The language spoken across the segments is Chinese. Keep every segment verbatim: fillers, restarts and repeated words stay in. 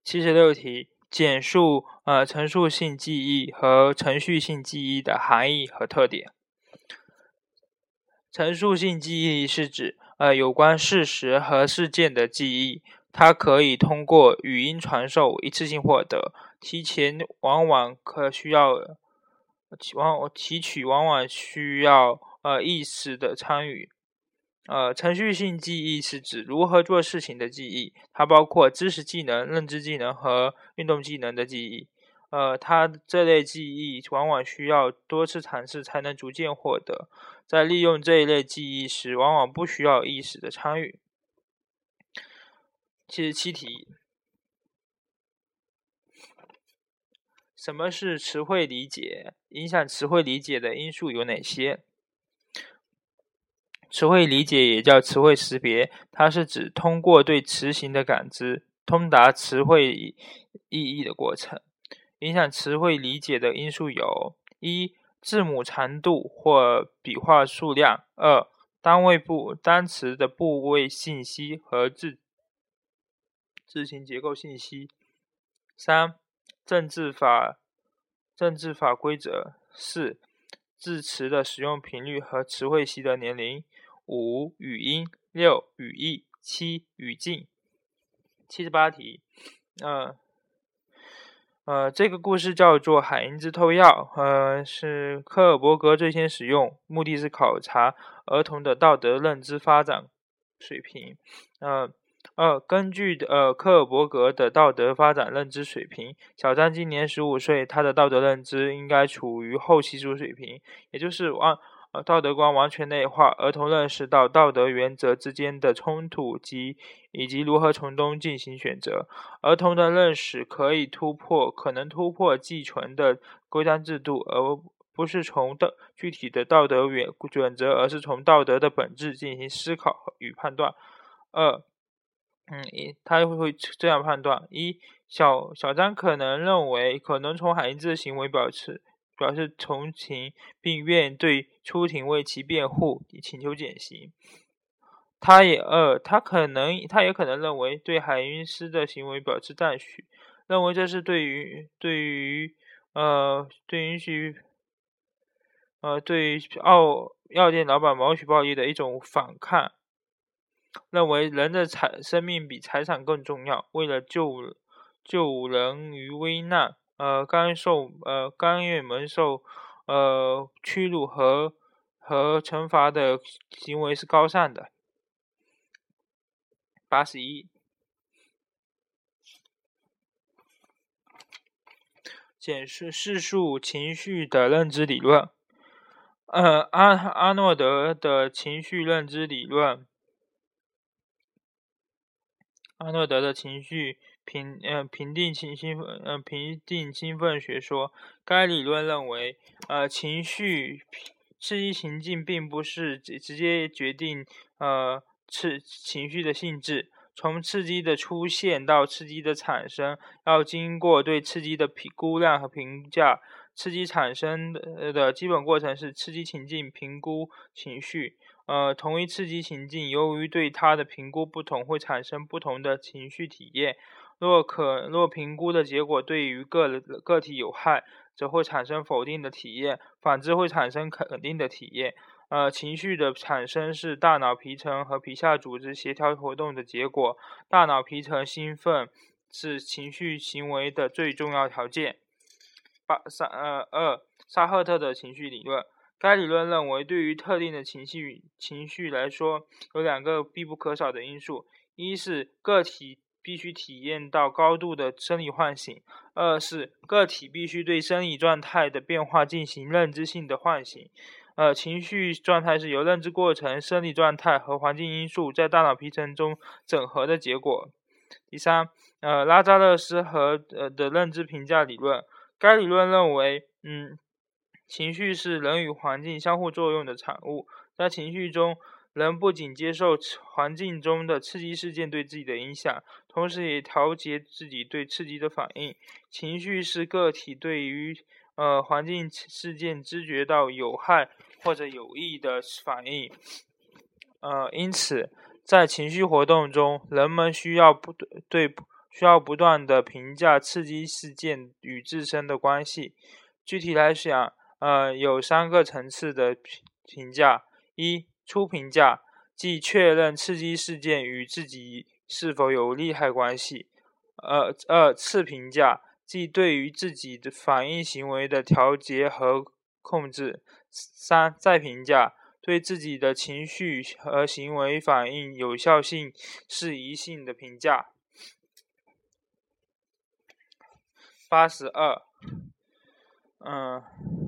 七十六题，简述呃陈述性记忆和程序性记忆的含义和特点。陈述性记忆是指呃有关事实和事件的记忆，它可以通过语音传授一次性获得，提前往往可需要往提取往往需要呃意识的参与。呃，程序性记忆是指如何做事情的记忆，它包括知识技能、认知技能和运动技能的记忆。呃，它这类记忆往往需要多次尝试才能逐渐获得。在利用这一类记忆时，往往不需要意识的参与。七十七题，什么是词汇理解？影响词汇理解的因素有哪些？词汇理解也叫词汇识别，它是指通过对词形的感知，通达词汇意义的过程。影响词汇理解的因素有：一、字母长度或笔画数量；二、单位部单词的部位信息和字字形结构信息；三、政治法政治法规则；四、字词的使用频率和词汇习得年龄；五、语音；六、语义；七、语境。七十八题，呃呃，这个故事叫做《海因兹偷药》，呃，是科尔伯格最先使用，目的是考察儿童的道德认知发展水平。呃呃，根据呃科尔伯格的道德发展认知水平，小张今年十五岁，他的道德认知应该处于后习俗水平，也就是按呃道德观完全内化，儿童认识到道德原则之间的冲突及以及如何从中进行选择。儿童的认识可以突破可能突破既存的规章制度，而不是从的具体的道德原准则，而是从道德的本质进行思考与判断。二嗯，他会这样判断：一、小小张可能认为，可能从海因兹的行为表示表示同情，并愿对出庭为其辩护，以请求减刑。他也二，他可能他也可能认为对海因斯的行为表示赞许，认为这是对于对于呃对允许呃对奥药店老板谋取暴利的一种反抗。认为人的财生命比财产更重要，为了救救人于危难，呃，甘受呃甘愿蒙受呃屈辱和和惩罚的行为是高尚的。八十一，简述叙述情绪的认知理论。呃，阿阿诺德的情绪认知理论。阿诺德的情绪平呃平定情兴奋呃平定兴奋学说，该理论认为，呃情绪刺激情境并不是直直接决定呃刺情绪的性质，从刺激的出现到刺激的产生，要经过对刺激的评估量和评价。刺激产生的的基本过程是刺激情境、评估情绪。呃，同一刺激情境，由于对它的评估不同，会产生不同的情绪体验。若可若评估的结果对于个个体有害，则会产生否定的体验；反之，会产生肯定的体验。呃，情绪的产生是大脑皮层和皮下组织协调活动的结果。大脑皮层兴奋是情绪行为的最重要条件。八三呃二沙赫特的情绪理论。该理论认为，对于特定的情绪情绪来说，有两个必不可少的因素：一是个体必须体验到高度的生理唤醒；二是个体必须对生理状态的变化进行认知性的唤醒。呃，情绪状态是由认知过程、生理状态和环境因素在大脑皮层中整合的结果。第三，呃，拉扎勒斯和呃的认知评价理论。该理论认为，嗯。情绪是人与环境相互作用的产物，在情绪中，人不仅接受环境中的刺激事件对自己的影响，同时也调节自己对刺激的反应。情绪是个体对于呃环境事件知觉到有害或者有益的反应。呃，因此，在情绪活动中，人们需要不对需要不断的评价刺激事件与自身的关系。具体来讲，呃，有三个层次的评价：一、初评价，即确认刺激事件与自己是否有利害关系；呃，二、次评价，即对于自己的反应行为的调节和控制；三、再评价，对自己的情绪和行为反应有效性、适宜性的评价。八十二，嗯，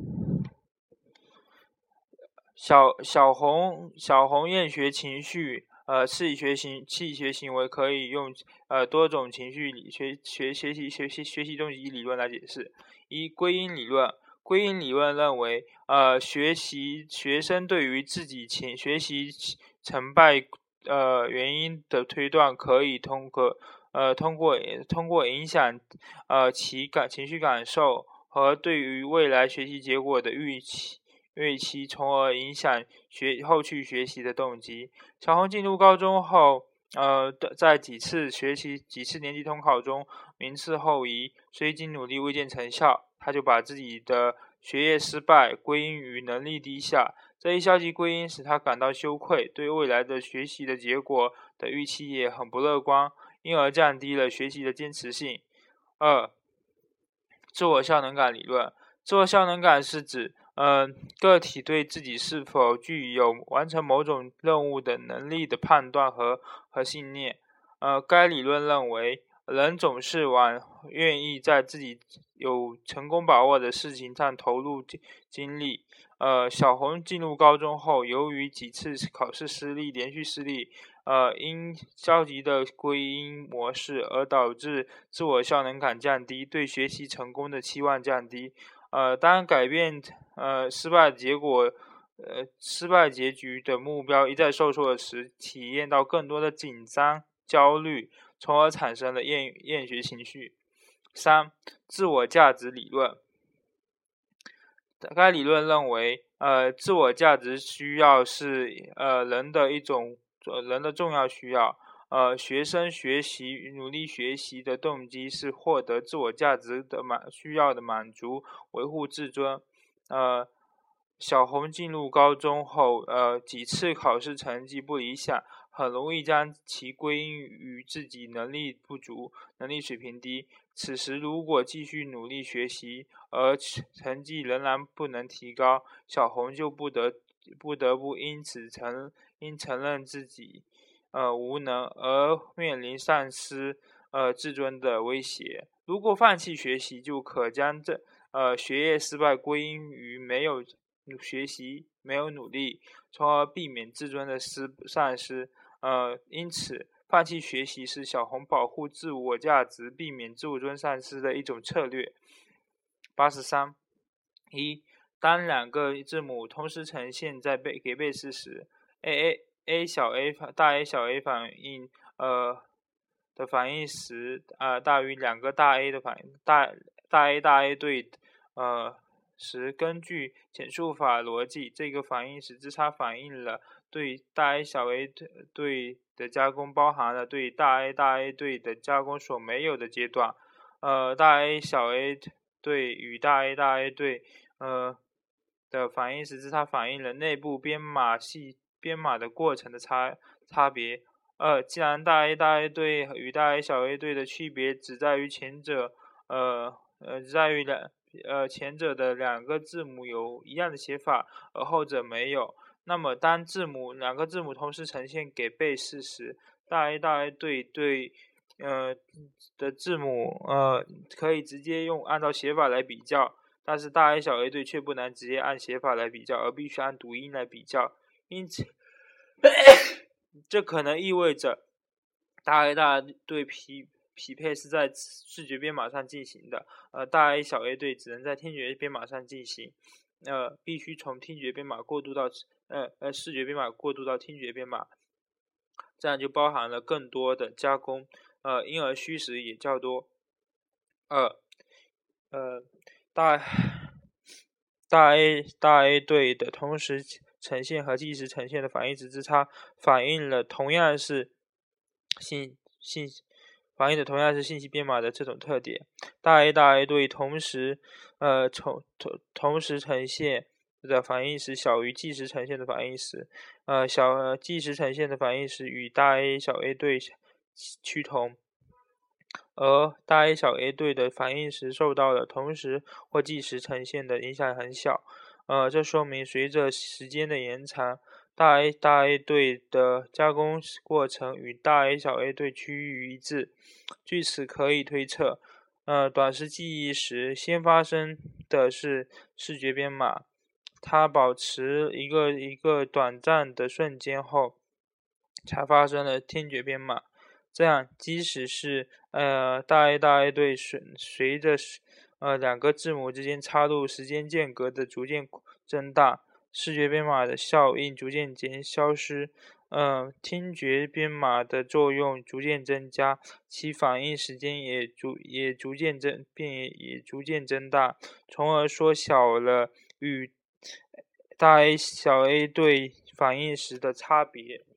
小小红小红厌学情绪，呃，刺激学行刺激学行为可以用呃多种情绪理学学学习学习学习动机理论来解释。一、归因理论。归因理论认为，呃，学习学生对于自己情学习成败呃原因的推断，可以通过呃通过通过影响呃其感情绪感受和对于未来学习结果的预期预期，从而影响学后续学习的动机。小红进入高中后，呃，在几次学习几次年级统考中名次后移，虽经努力未见成效，他就把自己的学业失败归因于能力低下。这一消极归因使他感到羞愧，对未来的学习的结果的预期也很不乐观，因而降低了学习的坚持性。二、自我效能感理论。自我效能感是指呃，个体对自己是否具有完成某种任务的能力的判断和和信念。呃，该理论认为，人总是往愿意在自己有成功把握的事情上投入精力。呃，小红进入高中后，由于几次考试失利，连续失利，呃，因消极的归因模式而导致自我效能感降低，对学习成功的期望降低。呃，当改变呃失败结果，呃失败结局的目标一再受挫时，体验到更多的紧张、焦虑，从而产生了厌厌学情绪。三、自我价值理论。该理论认为，呃，自我价值需要是呃人的一种呃人的重要需要。呃，学生学习努力学习的动机是获得自我价值的满需要的满足，维护自尊。呃，小红进入高中后，呃，几次考试成绩不理想，很容易将其归因于自己能力不足、能力水平低。此时如果继续努力学习，而成绩仍然不能提高，小红就不得不得不因此承因承认自己呃无能而面临丧失呃自尊的威胁。如果放弃学习，就可将这呃学业失败归因于没有学习、没有努力，从而避免自尊的失丧失。呃，因此，放弃学习是小红保护自我价值、避免自尊丧失的一种策略。八十三，一、当两个字母同时呈现在被给被试时 ，A A A 小 a 大 A 小 a 反应呃的反应时，呃大于两个大 A 的反应，大大 A 大 A 对呃时，根据减数法逻辑，这个反应时之差反映了对大 A 小 a 对的加工包含了对大 A 大 A 对的加工所没有的阶段。呃，大 A 小 a 对与大 A 大 A 对呃的反应时之差反映了内部编码系编码的过程的差差别。二、既然大 A 大 A 对与大 A 小 a 对的区别只在于前者呃呃只在于两呃前者的两个字母有一样的写法，而后者没有，那么当字母两个字母同时呈现给被试时，大 A 大 A 对对呃的字母呃可以直接用按照写法来比较，但是大 A 小 a 对却不能直接按写法来比较，而必须按读音来比较。因此这可能意味着大 A 大 A 对匹匹配是在视觉编码上进行的，呃大 A 小 a 对只能在听觉编码上进行，呃必须从听觉编码过渡到呃呃视觉编码过渡到听觉编码，这样就包含了更多的加工，呃因而虚实也较多。二呃大大 A 大 A 对的同时呈现和即时呈现的反应值之差，反映了同样是信信反映的同样是信息编码的这种特点。大 A 大 A 对同时呃同同同时呈现的反应时小于计时呈现的反应时，呃小呃计时呈现的反应时与大 A 小 A 对趋同，而大 A 小 A 对的反应时受到的同时或计时呈现的影响很小。呃，这说明随着时间的延长，大 A 大 A 对的加工过程与大 A 小 A 对趋于一致。据此可以推测，呃，短时记忆时先发生的是视觉编码，它保持一个一个短暂的瞬间后，才发生了听觉编码。这样，即使是呃大 A 大 A 对随随着呃两个字母之间插入时间间隔的逐渐增大，视觉编码的效应逐渐减消失，呃听觉编码的作用逐渐增加，其反应时间也逐也逐渐增变也也逐渐增大，从而缩小了与大 A 小 A 对反应时的差别。